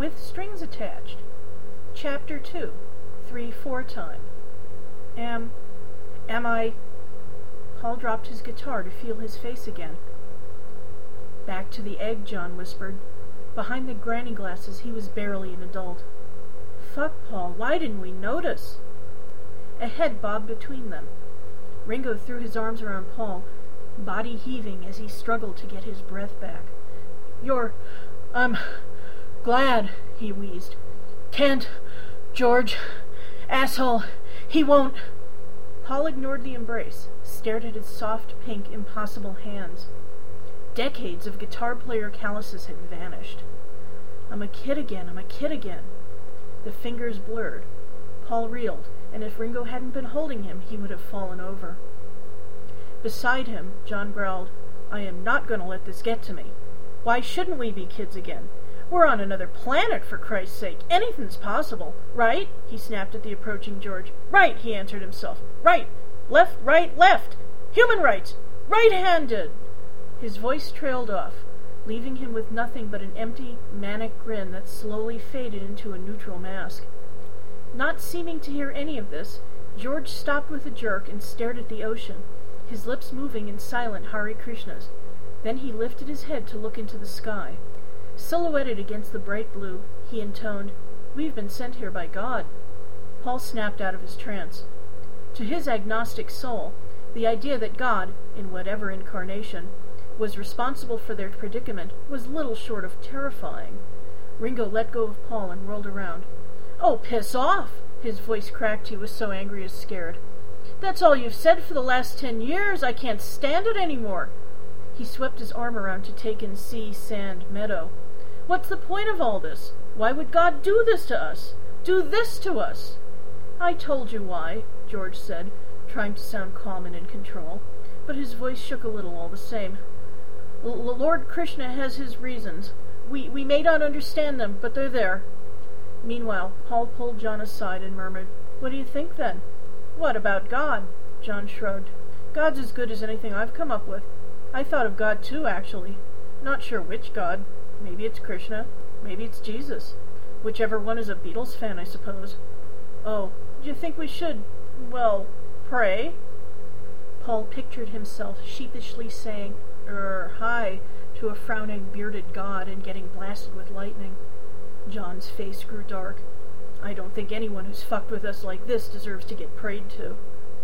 with strings attached. Chapter 2, 3/4 time. Am I... Paul dropped his guitar to feel his face again. Back to the egg, John whispered. Behind the granny glasses he was barely an adult. Fuck, Paul, why didn't we notice? A head bobbed between them. Ringo threw his arms around Paul, body heaving as he struggled to get his breath back. I'm glad, he wheezed. Can't, George, asshole, he won't... Paul ignored the embrace, stared at his soft, pink, impossible hands. Decades of guitar player calluses had vanished. I'm a kid again. The fingers blurred. Paul reeled, and if Ringo hadn't been holding him, he would have fallen over. Beside him, John growled, I am not going to let this get to me. Why shouldn't we be kids again? We're on another planet, for Christ's sake. Anything's possible. Right? He snapped at the approaching George. Right, he answered himself. Right. Left, right, left. Human rights. Right-handed. His voice trailed off, leaving him with nothing but an empty, manic grin that slowly faded into a neutral mask. Not seeming to hear any of this, George stopped with a jerk and stared at the ocean, his lips moving in silent Hare Krishnas. Then he lifted his head to look into the sky. Silhouetted against the bright blue, he intoned, We've been sent here by God. Paul snapped out of his trance. To his agnostic soul, the idea that God, in whatever incarnation, was responsible for their predicament was little short of terrifying. Ringo let go of Paul and whirled around. Oh, piss off! His voice cracked. He was so angry as scared. That's all you've said for the last 10 years. I can't stand it anymore. He swept his arm around to take in sea, sand, meadow. What's the point of all this? Why would God do this to us? Do this to us? I told you why, George said, trying to sound calm and in control, but his voice shook a little all the same. Lord Krishna has his reasons. We may not understand them, but they're there. Meanwhile, Paul pulled John aside and murmured, What do you think, then? What about God? John shrugged. God's as good as anything I've come up with. I thought of God, too, actually. Not sure which God. Maybe it's Krishna. Maybe it's Jesus. Whichever one is a Beatles fan, I suppose. Oh, do you think we should, pray? Paul pictured himself sheepishly saying, hi, to a frowning, bearded god and getting blasted with lightning. John's face grew dark. I don't think anyone who's fucked with us like this deserves to get prayed to.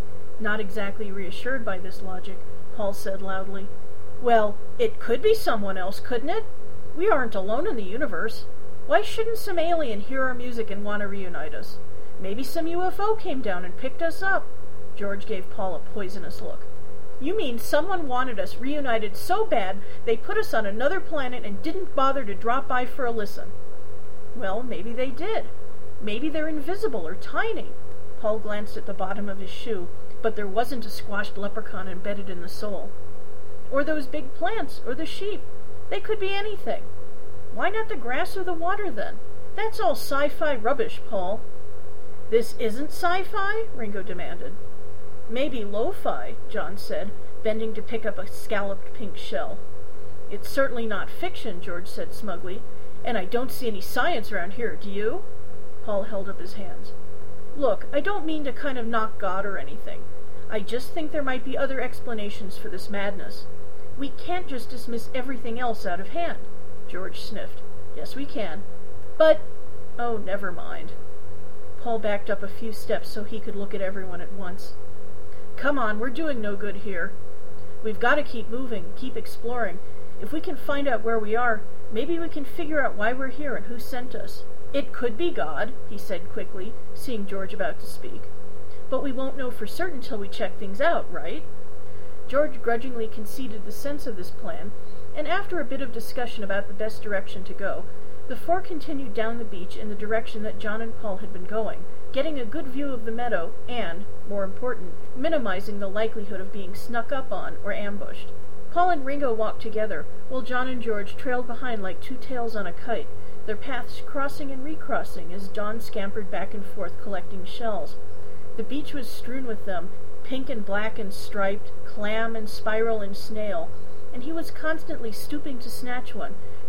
Not exactly reassured by this logic, Paul said loudly, Well, it could be someone else, couldn't it? We aren't alone in the universe. Why shouldn't some alien hear our music and want to reunite us? Maybe some UFO came down and picked us up. George gave Paul a poisonous look. You mean someone wanted us reunited so bad they put us on another planet and didn't bother to drop by for a listen? Well, maybe they did. Maybe they're invisible or tiny. Paul glanced at the bottom of his shoe, but there wasn't a squashed leprechaun embedded in the sole. Or those big plants, or the sheep. They could be anything. Why not the grass or the water, then? That's all sci-fi rubbish, Paul. This isn't sci-fi? Ringo demanded. Maybe lo-fi, John said, bending to pick up a scalloped pink shell. It's certainly not fiction, George said smugly, and I don't see any science around here, do you? Paul held up his hands. Look, I don't mean to kind of knock God or anything. I just think there might be other explanations for this madness. We can't just dismiss everything else out of hand. George sniffed. Yes, we can. But... Oh, never mind. Paul backed up a few steps so he could look at everyone at once. Come on, we're doing no good here. We've got to keep moving, keep exploring. If we can find out where we are, maybe we can figure out why we're here and who sent us. It could be God, he said quickly, seeing George about to speak. But we won't know for certain till we check things out, right? George grudgingly conceded the sense of this plan, and after a bit of discussion about the best direction to go, the four continued down the beach in the direction that John and Paul had been going, getting a good view of the meadow and, more important, minimizing the likelihood of being snuck up on or ambushed. Paul and Ringo walked together, while John and George trailed behind like two tails on a kite, their paths crossing and recrossing as John scampered back and forth collecting shells. The beach was strewn with them, pink and black and striped, clam and spiral and snail, and he was constantly stooping to snatch one,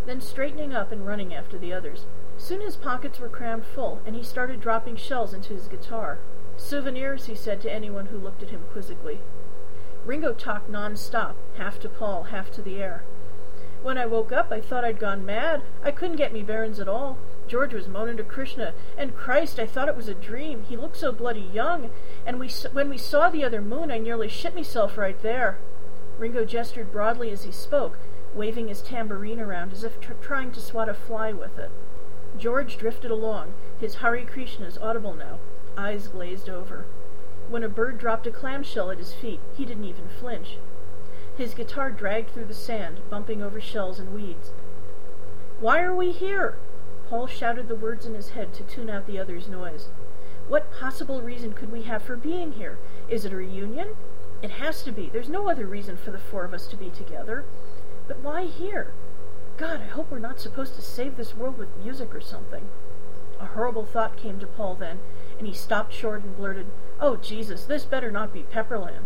then straightening up and running after the others. Soon his pockets were crammed full, and he started dropping shells into his guitar. "Souvenirs," he said to anyone who looked at him quizzically. Ringo talked non-stop, half to Paul, half to the air. "When I woke up, I thought I'd gone mad. I couldn't get me bearings at all. George was moaning to Krishna, and Christ, I thought it was a dream. He looked so bloody young, and when we saw the other moon, I nearly shit myself right there." Ringo gestured broadly as he spoke, waving his tambourine around as if trying to swat a fly with it. George drifted along, his Hare Krishnas audible now, eyes glazed over. When a bird dropped a clamshell at his feet, he didn't even flinch. His guitar dragged through the sand, bumping over shells and weeds. "Why are we here?" Paul shouted the words in his head to tune out the other's noise. "What possible reason could we have for being here? Is it a reunion? It has to be. There's no other reason for the four of us to be together. But why here? God, I hope we're not supposed to save this world with music or something." A horrible thought came to Paul then, and he stopped short and blurted, "Oh, Jesus, this better not be Pepperland."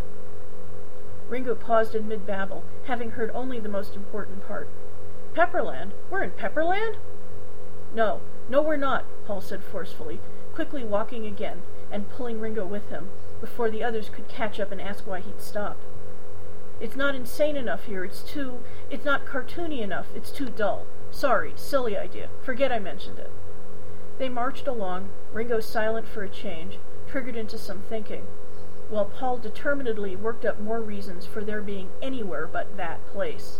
Ringo paused in mid-babble, having heard only the most important part. "Pepperland? We're in Pepperland?" No, we're not," Paul said forcefully, quickly walking again and pulling Ringo with him, before the others could catch up and ask why he'd stopped. "It's not insane enough here. It's not cartoony enough. It's too dull. Sorry, silly idea. Forget I mentioned it." They marched along, Ringo silent for a change, triggered into some thinking, while Paul determinedly worked up more reasons for their being anywhere but that place.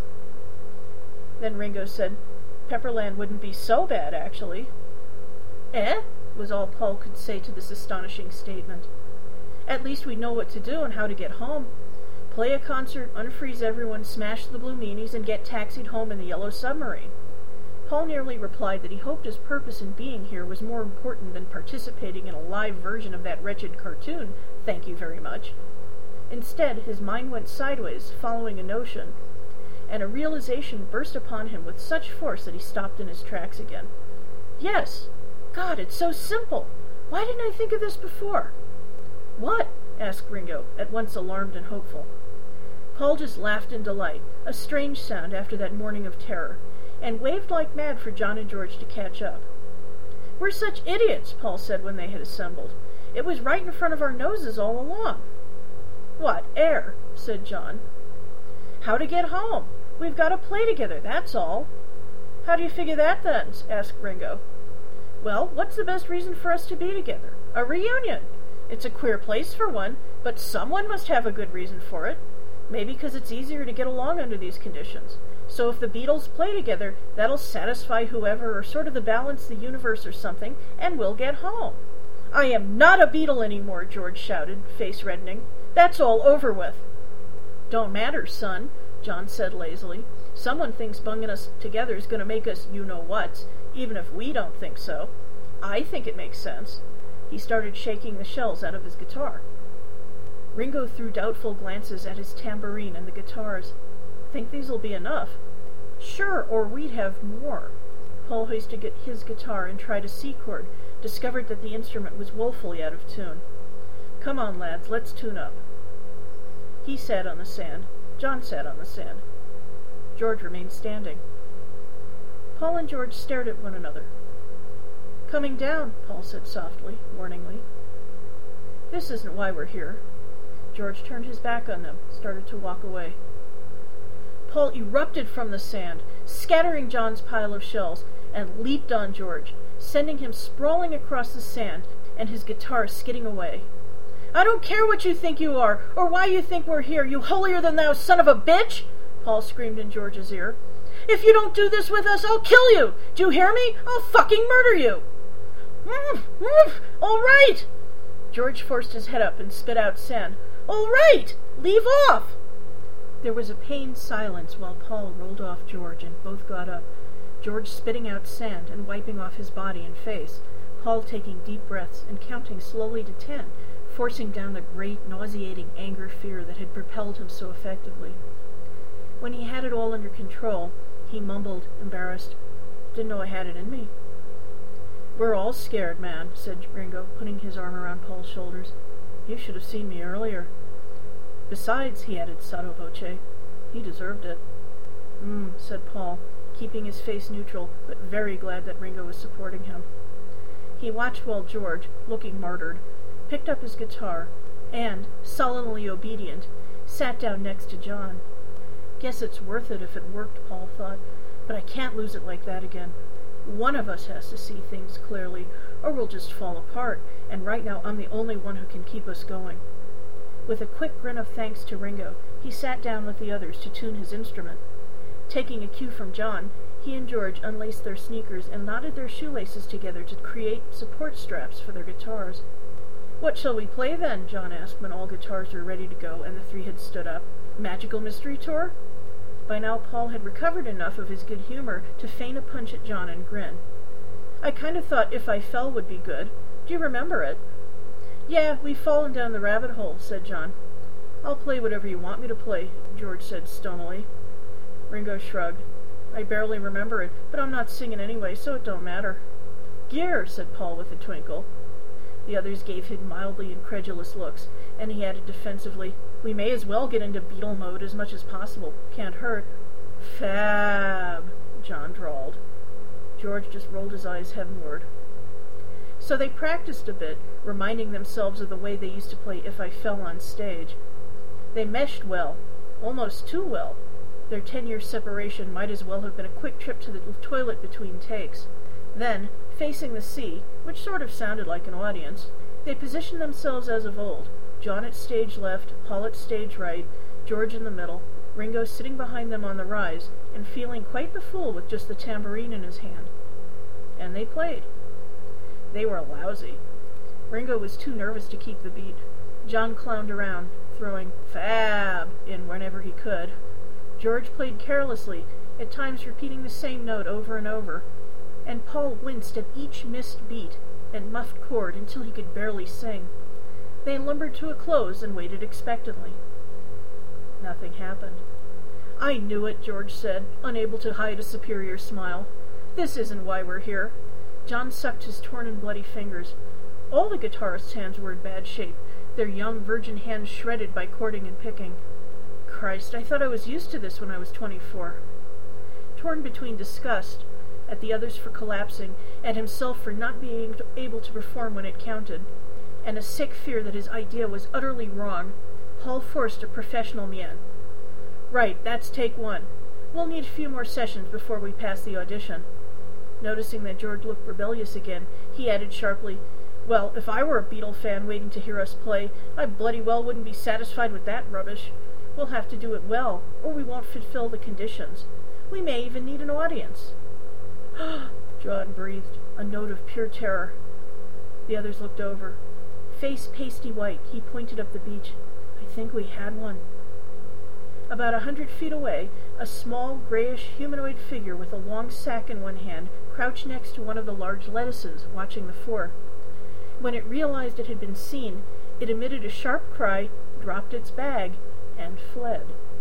Then Ringo said, "Pepperland wouldn't be so bad, actually." "Eh?" was all Paul could say to this astonishing statement. "At least we'd know what to do and how to get home. Play a concert, unfreeze everyone, smash the Blue Meanies, and get taxied home in the Yellow Submarine." Paul nearly replied that he hoped his purpose in being here was more important than participating in a live version of that wretched cartoon, thank you very much. Instead, his mind went sideways, following a notion, and a realization burst upon him with such force that he stopped in his tracks again. "Yes! God, it's so simple! Why didn't I think of this before?" "What?" asked Ringo, at once alarmed and hopeful. Paul just laughed in delight, a strange sound after that morning of terror, and waved like mad for John and George to catch up. "We're such idiots," Paul said when they had assembled. "It was right in front of our noses all along." "What, air?" said John. "How to get home. We've got to play together, that's all." "How do you figure that, then?" asked Ringo. "Well, what's the best reason for us to be together? A reunion. It's a queer place for one, but someone must have a good reason for it. Maybe because it's easier to get along under these conditions. So if the Beatles play together, that'll satisfy whoever, or sort of the balance the universe or something, and we'll get home." "I am not a Beatle anymore," George shouted, face reddening. "That's all over with." "Don't matter, son," John said lazily. "Someone thinks bunging us together is going to make us you-know-whats, even if we don't think so. I think it makes sense." He started shaking the shells out of his guitar. Ringo threw doubtful glances at his tambourine and the guitars. "Think these'll be enough?" "Sure, or we'd have more." Paul hoisted his guitar and tried a C chord, discovered that the instrument was woefully out of tune. "Come on, lads, let's tune up." He sat on the sand. John sat on the sand. George remained standing. Paul and George stared at one another. "Coming down," Paul said softly, warningly. "This isn't why we're here." George turned his back on them, started to walk away. Paul erupted from the sand, scattering John's pile of shells, and leaped on George, sending him sprawling across the sand and his guitar skidding away. "I don't care what you think you are, or why you think we're here, you holier-than-thou son of a bitch!" Paul screamed in George's ear. "If you don't do this with us, I'll kill you! Do you hear me? I'll fucking murder you!" "All right!" George forced his head up and spit out sand. "All right! Leave off!" There was a pained silence while Paul rolled off George and both got up, George spitting out sand and wiping off his body and face, Paul taking deep breaths and counting slowly to 10, forcing down the great, nauseating anger-fear that had propelled him so effectively. When he had it all under control, he mumbled, embarrassed, "Didn't know I had it in me." "We're all scared, man," said Ringo, putting his arm around Paul's shoulders. "You should have seen me earlier." "Besides," he added sotto voce, "he deserved it." Said Paul, keeping his face neutral, but very glad that Ringo was supporting him. He watched while George, looking martyred, picked up his guitar, and, sullenly obedient, sat down next to John. Guess it's worth it if it worked, Paul thought, but I can't lose it like that again. One of us has to see things clearly, or we'll just fall apart, and right now I'm the only one who can keep us going. With a quick grin of thanks to Ringo, he sat down with the others to tune his instrument. Taking a cue from John, he and George unlaced their sneakers and knotted their shoelaces together to create support straps for their guitars. "What shall we play then?" John asked when all guitars were ready to go and the three had stood up. "Magical Mystery Tour?" By now Paul had recovered enough of his good humor to feign a punch at John and grin. "I kind of thought If I Fell would be good. Do you remember it?" "Yeah, we've fallen down the rabbit hole," said John. "I'll play whatever you want me to play," George said stonily. Ringo shrugged. "I barely remember it, but I'm not singing anyway, so it don't matter." "Gear," said Paul with a twinkle. The others gave him mildly incredulous looks, and he added defensively, "We may as well get into Beatle mode as much as possible. Can't hurt." "Fab," John drawled. George just rolled his eyes heavenward. So they practiced a bit, reminding themselves of the way they used to play If I Fell on stage. They meshed well, almost too well. Their 10-year separation might as well have been a quick trip to the toilet between takes. Then, facing the sea, which sort of sounded like an audience, they positioned themselves as of old, John at stage left, Paul at stage right, George in the middle, Ringo sitting behind them on the rise, and feeling quite the fool with just the tambourine in his hand. And they played. They were lousy. Ringo was too nervous to keep the beat. John clowned around, throwing "Fab" in whenever he could. George played carelessly, at times repeating the same note over and over, and Paul winced at each missed beat and muffed chord until he could barely sing. They lumbered to a close and waited expectantly. Nothing happened. "I knew it," George said, unable to hide a superior smile. "This isn't why we're here." John sucked his torn and bloody fingers. All the guitarists' hands were in bad shape, their young virgin hands shredded by cording and picking. "Christ, I thought I was used to this when I was 24. Torn between disgust at the others for collapsing, at himself for not being able to perform when it counted, and a sick fear that his idea was utterly wrong, Paul forced a professional mien. "Right, that's take one. We'll need a few more sessions before we pass the audition." Noticing that George looked rebellious again, he added sharply, "Well, if I were a Beatle fan waiting to hear us play, I bloody well wouldn't be satisfied with that rubbish. We'll have to do it well, or we won't fulfill the conditions. We may even need an audience." John breathed, a note of pure terror. The others looked over. Face pasty white, he pointed up the beach. "I think we had one." About 100 feet away, a small, grayish, humanoid figure with a long sack in one hand crouched next to one of the large lettuces, watching the four. When it realized it had been seen, it emitted a sharp cry, dropped its bag, and fled.